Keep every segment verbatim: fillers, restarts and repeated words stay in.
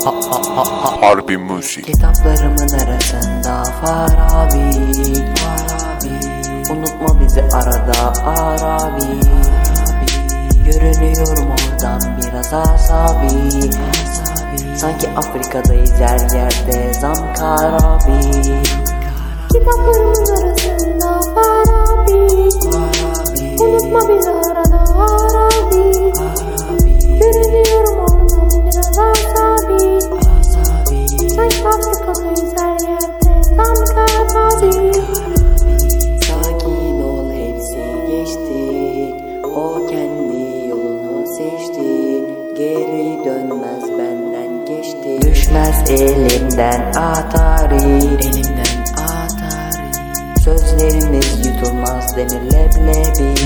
Harbi müzik. Kitaplarımın arasında Farabi, unutma bizi arada Arabi. Görünüyorum oradan biraz asabi, sanki Afrika'dayız her yerde Zamkarabi. Kitaplarımın arasında Farabi, unutma bizi arada Arabi. Görünüyorum oradan biraz asabi, sanki Afrika'dayız her yerde Zamkarabi. Sakin ol, hepsi geçti, o kendi yolunu seçti, geri dönmez benden geçti. Düşmez elimden atari, elimden atari. Sözlerimiz yutulmaz demir leblebi,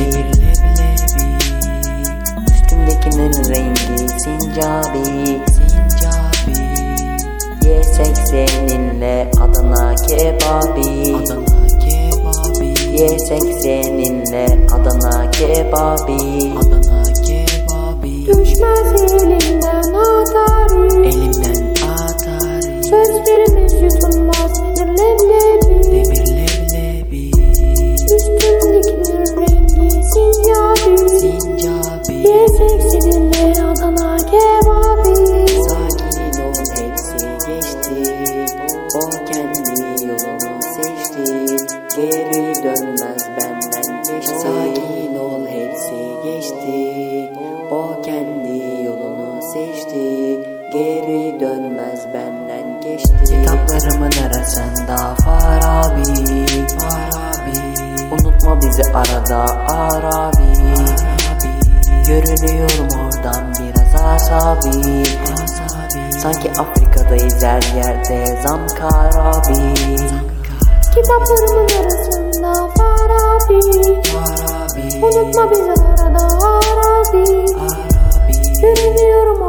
üstümdekinin rengi sincabi, sincabi. Yesek seninle Adana kebabi, Adana kebabi. Yesek seninle Adana kebabi, Adana kebabi. Düşmez elimden atari, Elimden atari. sözlerimiz yutulmaz demir leblebi, Demir leblebi, üstündekinin rengi sincabi, sincabi. yesek seninle Adana kebabi. Sakin ol, hepsi geçti, o kendi yolunu seçti, geri dönmez benden geçti. Sakin ol, hepsi geçti, o kendi yolunu seçti, geri dönmez benden geçti. Kitaplarımın arasında Farabi, Farabi. Unutma bizi arada Arabi, görünüyorum oradan biraz asabi, sanki Afrika'dayız her yerde Zamkarabi. Kitaplarımın arasında Farabi, unutma bizi arada Arabi. Görünüyorum